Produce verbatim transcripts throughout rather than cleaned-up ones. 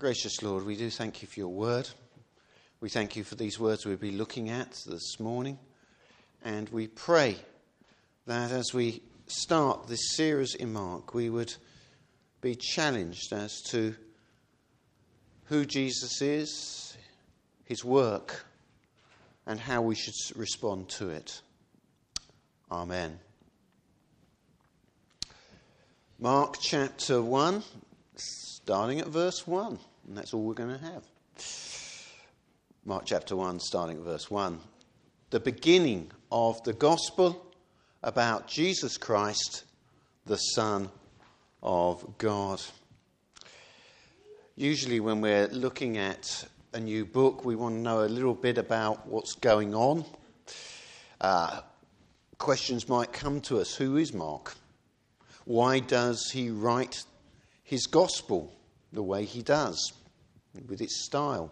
Gracious Lord, we do thank you for your word. We thank you for these words we'll be looking at this morning. And we pray that as we start this series in Mark, we would be challenged as to who Jesus is, his work, and how we should respond to it. Amen. Mark chapter one, starting at verse one, and that's all we're going to have. Mark chapter one, starting at verse one. The beginning of the gospel about Jesus Christ, the Son of God. Usually when we're looking at a new book, we want to know a little bit about what's going on. Uh, questions might come to us. Who is Mark? Why does he write his gospel the way he does, with its style?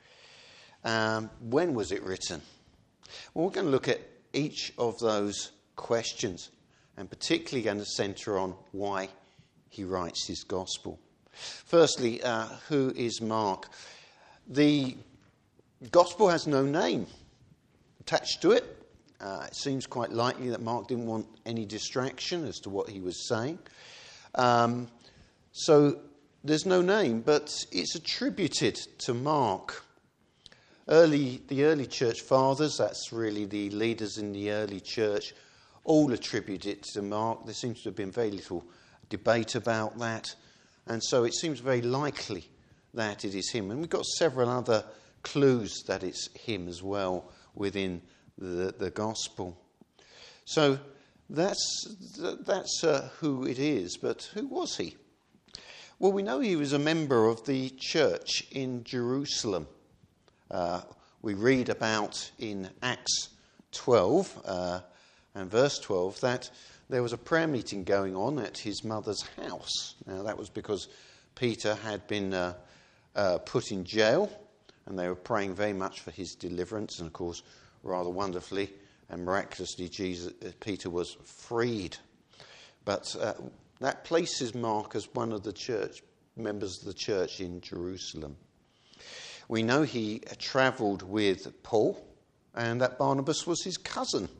Um, when was it written? Well, we're going to look at each of those questions, and particularly going to centre on why he writes his gospel. Firstly, uh, who is Mark? The gospel has no name attached to it. Uh, it seems quite likely that Mark didn't want any distraction as to what he was saying. Um, so there's no name, but it's attributed to Mark. Early, the early church fathers, that's really the leaders in the early church, all attribute it to Mark. There seems to have been very little debate about that. And so it seems very likely that it is him. And we've got several other clues that it's him as well within the, the gospel. So that's, that's uh, who it is. But who was he? Well, we know he was a member of the church in Jerusalem. Uh, we read about in Acts twelve uh, and verse twelve that there was a prayer meeting going on at his mother's house. Now, that was because Peter had been uh, uh, put in jail, and they were praying very much for his deliverance. And, of course, rather wonderfully and miraculously, Jesus, uh, Peter was freed. But uh, that places Mark as one of the church members of the church in Jerusalem. We know he travelled with Paul, and that Barnabas was his cousin.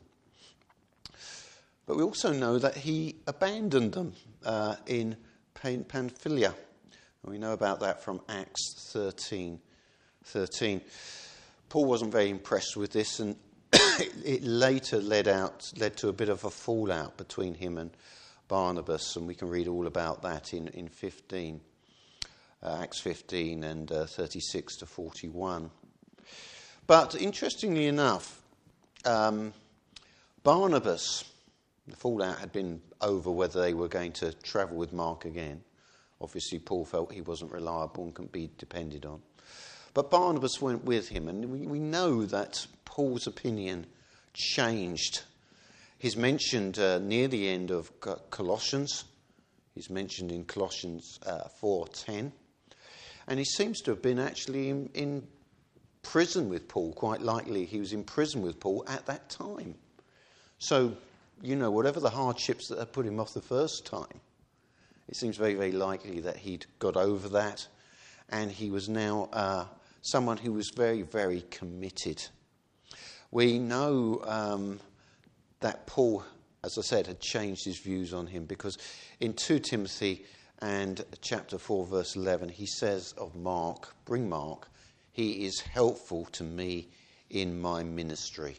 But we also know that he abandoned them uh, in Pamphylia. And we know about that from Acts thirteen. thirteen. Paul wasn't very impressed with this, and it later led out led to a bit of a fallout between him and Barnabas, and we can read all about that in, in fifteen. Uh, Acts fifteen and uh, thirty-six to forty-one. But interestingly enough, um, Barnabas, the fallout had been over whether they were going to travel with Mark again. Obviously, Paul felt he wasn't reliable and couldn't be depended on. But Barnabas went with him, and we, we know that Paul's opinion changed. He's mentioned uh, near the end of Colossians. He's mentioned in Colossians uh, four ten. And he seems to have been actually in, in prison with Paul. Quite likely he was in prison with Paul at that time. So, you know, whatever the hardships that had put him off the first time, it seems very, very likely that he'd got over that. And he was now uh, someone who was very, very committed. We know um, that Paul, as I said, had changed his views on him, because in Second Timothy and chapter four, verse eleven, he says of Mark, bring Mark, he is helpful to me in my ministry.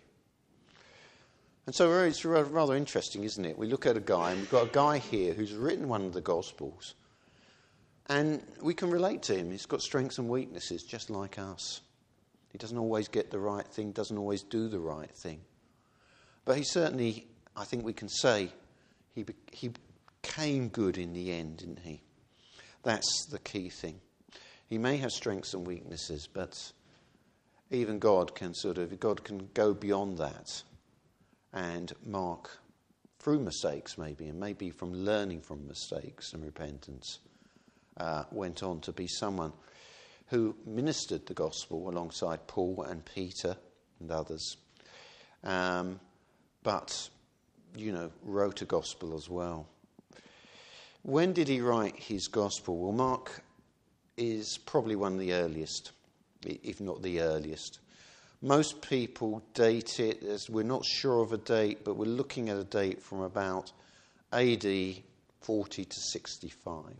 And so it's rather interesting, isn't it? We look at a guy, and we've got a guy here who's written one of the Gospels, and we can relate to him. He's got strengths and weaknesses just like us. He doesn't always get the right thing, doesn't always do the right thing. But he certainly, I think we can say, he he became good in the end, didn't he? That's the key thing. He may have strengths and weaknesses, but even God can sort of, God can go beyond that. And Mark, through mistakes maybe, and maybe from learning from mistakes and repentance, uh, went on to be someone who ministered the gospel alongside Paul and Peter and others. Um, but, you know, wrote a gospel as well. When did he write his gospel? Well, Mark is probably one of the earliest, if not the earliest. Most people date it as, we're not sure of a date, but we're looking at a date from about A D forty to sixty-five.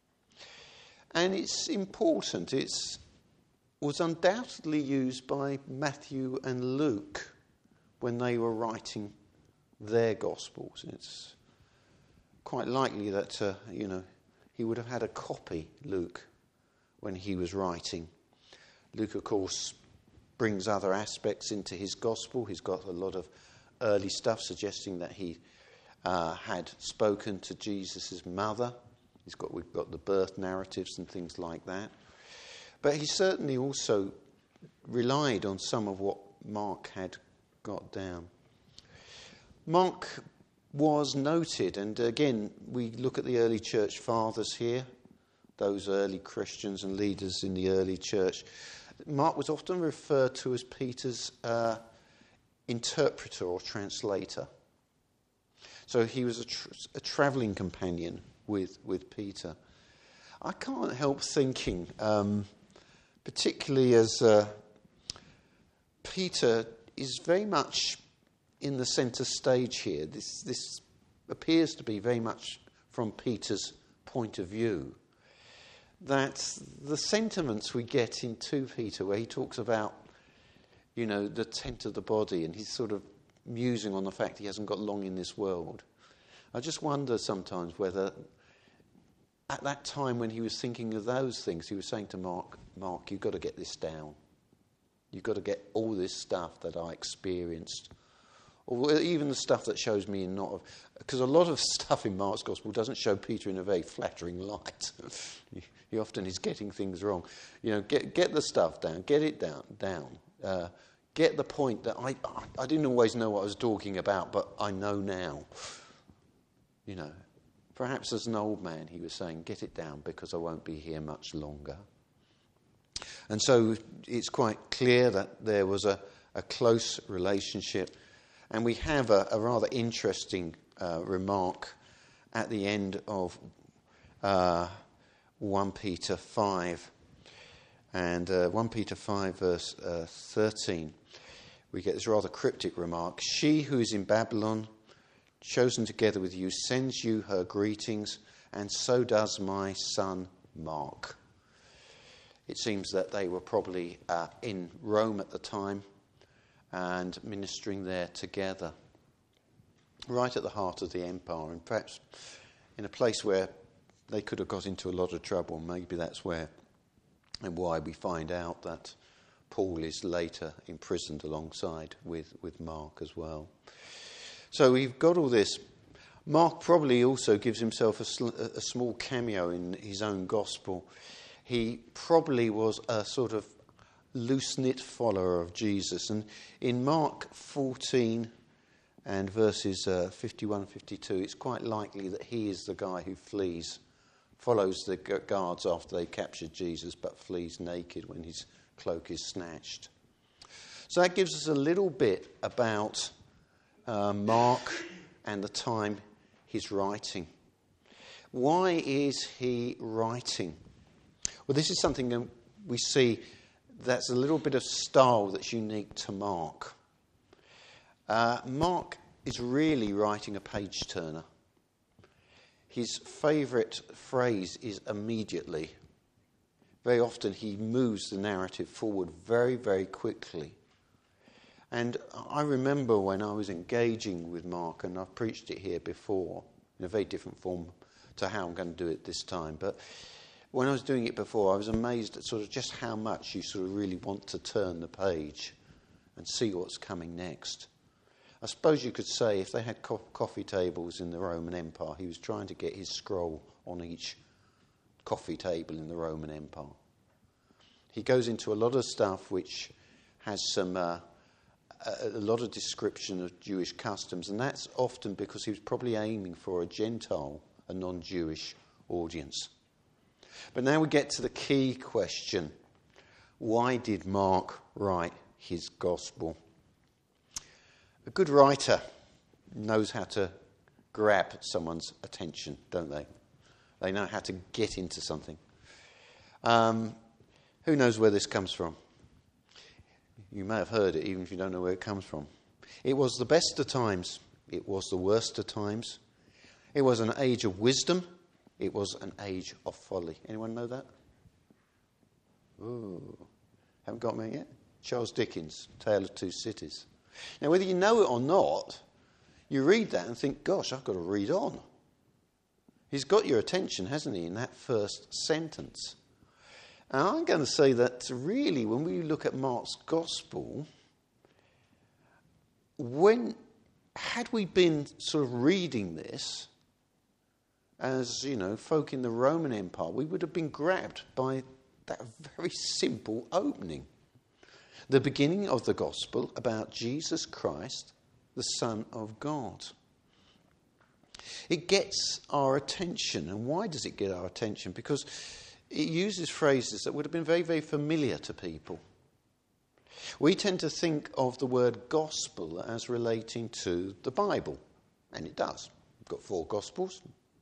And it's important. It was undoubtedly used by Matthew and Luke when they were writing their Gospels. It's quite likely that, uh, you know, he would have had a copy, Luke, when he was writing. Luke, of course, brings other aspects into his Gospel. He's got a lot of early stuff suggesting that he uh, had spoken to Jesus' mother. He's got, we've got the birth narratives and things like that. But he certainly also relied on some of what Mark had got down. Mark was noted, and again, we look at the early church fathers here, those early Christians and leaders in the early church. Mark was often referred to as Peter's uh, interpreter or translator. So he was a, tra- a travelling companion with, with Peter. I can't help thinking, um, particularly as uh, Peter is very much in the centre stage here. This, this appears to be very much from Peter's point of view. That the sentiments we get in Second Peter, where he talks about, you know, the tent of the body, and he's sort of musing on the fact he hasn't got long in this world. I just wonder sometimes whether at that time when he was thinking of those things, he was saying to Mark, Mark, you've got to get this down. You've got to get all this stuff that I experienced. Or even the stuff that shows me in not of... Because a lot of stuff in Mark's Gospel doesn't show Peter in a very flattering light. He often is getting things wrong. You know, get get the stuff down. Get it down. down. Uh, get the point that I, I didn't always know what I was talking about, but I know now. You know, perhaps as an old man, he was saying, get it down because I won't be here much longer. And so it's quite clear that there was a, a close relationship. And we have a, a rather interesting uh, remark at the end of uh, First Peter five. And uh, First Peter five verse uh, thirteen, we get this rather cryptic remark. She who is in Babylon, chosen together with you, sends you her greetings, and so does my son Mark. It seems that they were probably uh, in Rome at the time and ministering there together, right at the heart of the empire, and perhaps in a place where they could have got into a lot of trouble. Maybe that's where and why we find out that Paul is later imprisoned alongside with, with Mark as well. So we've got all this. Mark probably also gives himself a, sl- a small cameo in his own gospel. He probably was a sort of loose-knit follower of Jesus. And in Mark fourteen and verses uh, fifty-one and fifty-two, it's quite likely that he is the guy who flees, follows the guards after they captured Jesus, but flees naked when his cloak is snatched. So that gives us a little bit about uh, Mark and the time he's writing. Why is he writing? Well, this is something that we see that's a little bit of style that's unique to Mark. Uh, Mark is really writing a page-turner. His favourite phrase is immediately. Very often he moves the narrative forward very, very quickly. And I remember when I was engaging with Mark, and I've preached it here before, in a very different form to how I'm going to do it this time, but when I was doing it before, I was amazed at sort of just how much you sort of really want to turn the page and see what's coming next. I suppose you could say if they had co- coffee tables in the Roman Empire, he was trying to get his scroll on each coffee table in the Roman Empire. He goes into a lot of stuff which has some uh, a, a lot of description of Jewish customs, and that's often because he was probably aiming for a Gentile, a non-Jewish audience. But now we get to the key question. Why did Mark write his gospel? A good writer knows how to grab someone's attention, don't they? They know how to get into something. Um, who knows where this comes from? You may have heard it, even if you don't know where it comes from. It was the best of times. It was the worst of times. It was an age of wisdom. It was an age of folly. Anyone know that? Ooh, haven't got me yet? Charles Dickens, Tale of Two Cities. Now, whether you know it or not, you read that and think, gosh, I've got to read on. He's got your attention, hasn't he, in that first sentence. And I'm going to say that really, when we look at Mark's Gospel, when had we been sort of reading this as, you know, folk in the Roman Empire, we would have been grabbed by that very simple opening. The beginning of the Gospel about Jesus Christ, the Son of God. It gets our attention. And why does it get our attention? Because it uses phrases that would have been very, very familiar to people. We tend to think of the word gospel as relating to the Bible, and it does. We've got four Gospels.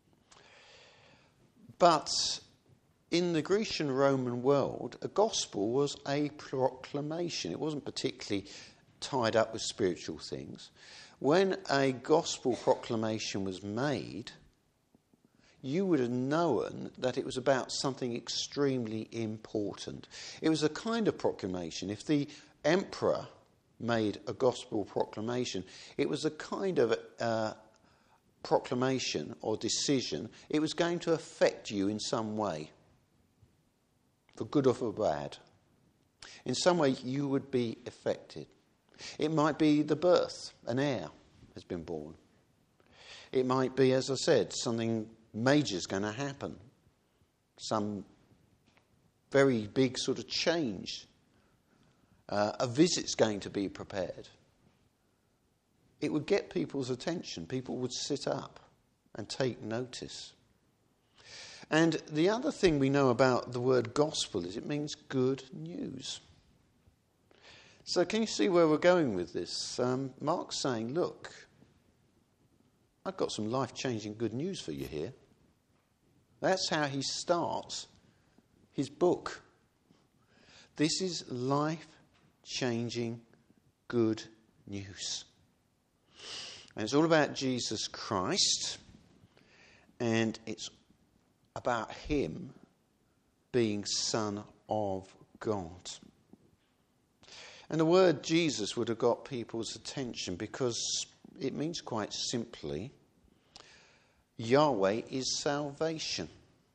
But in the Grecian Roman world, a gospel was a proclamation. It wasn't particularly tied up with spiritual things. When a gospel proclamation was made, you would have known that it was about something extremely important. It was a kind of proclamation. If the emperor made a gospel proclamation, it was a kind of uh, proclamation or decision. It was going to affect you in some way, for good or for bad. In some way, you would be affected. It might be the birth, an heir has been born. It might be, as I said, something major is going to happen. Some very big sort of change. Uh, a visit's going to be prepared. It would get people's attention. People would sit up and take notice. And the other thing we know about the word gospel is it means good news. So can you see where we're going with this? Um, Mark's saying, look, I've got some life-changing good news for you here. That's how he starts his book. This is life-changing good news. And it's all about Jesus Christ, and it's about him being Son of God. And the word Jesus would have got people's attention because it means quite simply, Yahweh is salvation.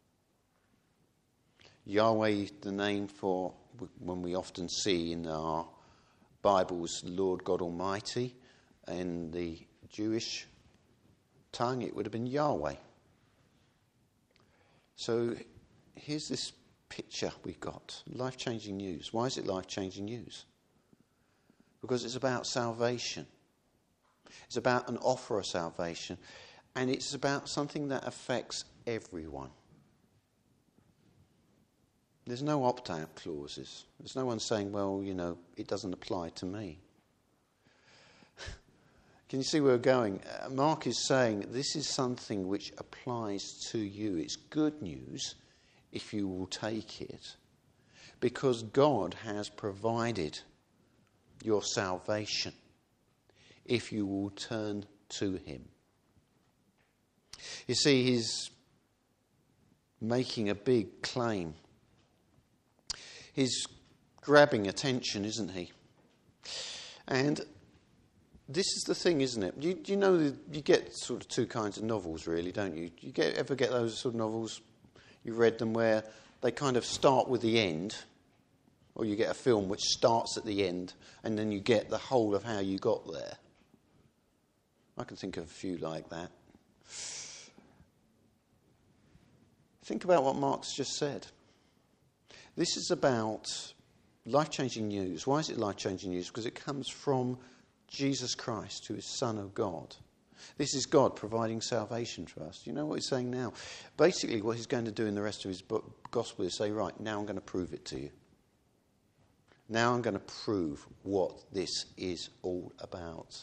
Yahweh, the name for, when we often see in our Bibles, Lord God Almighty. In the Jewish tongue, it would have been Yahweh. So here's this picture we've got. Life-changing news. Why is it life-changing news? Because it's about salvation. It's about an offer of salvation. And it's about something that affects everyone. There's no opt-out clauses. There's no one saying, well, you know, it doesn't apply to me. Can you see where we're going? Uh, Mark is saying this is something which applies to you. It's good news if you will take it. Because God has provided your salvation if you will turn to him. You see, he's making a big claim. He's grabbing attention, isn't he? And this is the thing, isn't it? You, you know, you get sort of two kinds of novels, really, don't you? You get, ever get those sort of novels, you read them, where they kind of start with the end, or you get a film which starts at the end, and then you get the whole of how you got there. I can think of a few like that. Think about what Mark's just said. This is about life-changing news. Why is it life-changing news? Because it comes from Jesus Christ, who is Son of God. This is God providing salvation for us. Do you know what he's saying now? Basically, what he's going to do in the rest of his book, gospel is say, right, now I'm going to prove it to you. Now I'm going to prove what this is all about.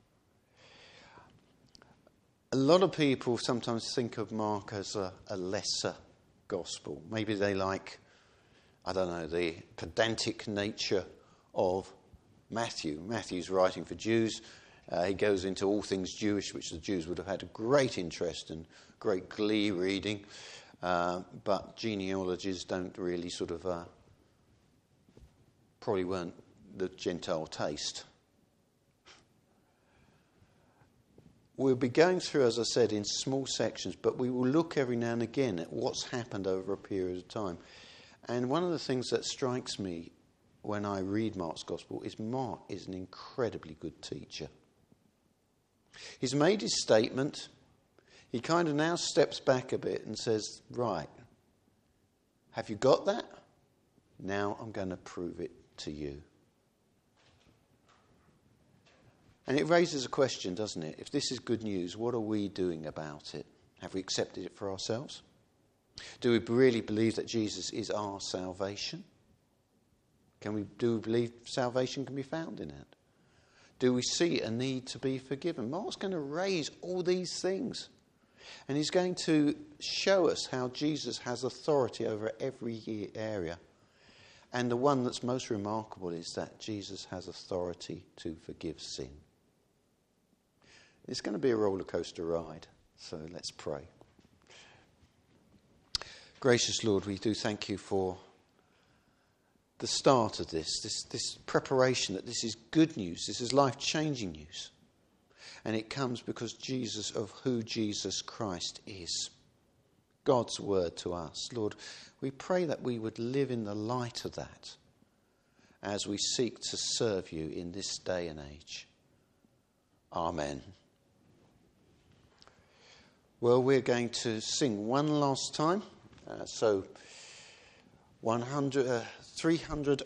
A lot of people sometimes think of Mark as a, a lesser gospel. Maybe they like I don't know, the pedantic nature of Matthew. Matthew's writing for Jews. Uh, he goes into all things Jewish, which the Jews would have had a great interest and great glee reading. Uh, but genealogies don't really sort of, uh, probably weren't the Gentile taste. We'll be going through, as I said, in small sections, but we will look every now and again at what's happened over a period of time. And one of the things that strikes me when I read Mark's Gospel is Mark is an incredibly good teacher. He's made his statement. He kind of now steps back a bit and says, right, have you got that? Now I'm going to prove it to you. And it raises a question, doesn't it? If this is good news, what are we doing about it? Have we accepted it for ourselves? Do we really believe that Jesus is our salvation? Can we, do we believe salvation can be found in it? Do we see a need to be forgiven? Mark's going to raise all these things. And he's going to show us how Jesus has authority over every area. And the one that's most remarkable is that Jesus has authority to forgive sin. It's going to be a roller coaster ride, so let's pray. Gracious Lord, we do thank you for the start of this, this, this preparation that this is good news, this is life-changing news. And it comes because Jesus, of who Jesus Christ is, God's word to us. Lord, we pray that we would live in the light of that as we seek to serve you in this day and age. Amen. Well, we're going to sing one last time. Uh, so, one hundred, uh, three hundred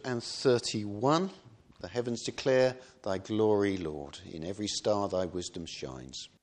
thirty-one. The heavens declare thy glory, Lord. In every star thy wisdom shines.